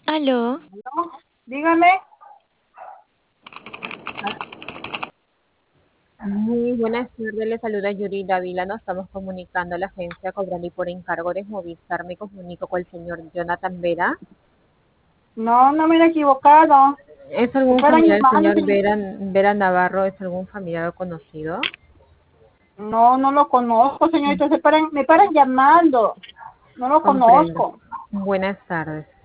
Aló, ¿No? Dígame. Muy buenas tardes, le saluda Yuri Dávila. Nos estamos comunicando a la agencia cobrando y por encargo de Movistar. Me comunico con el señor Jonathan Vera. No, no me he equivocado. ¿Es Me algún paran familiar del llamando. señor Vera Navarro? ¿Es algún familiar o conocido? No, no lo conozco, señorita. Me paran llamando. No lo Comprendo. conozco. Buenas tardes.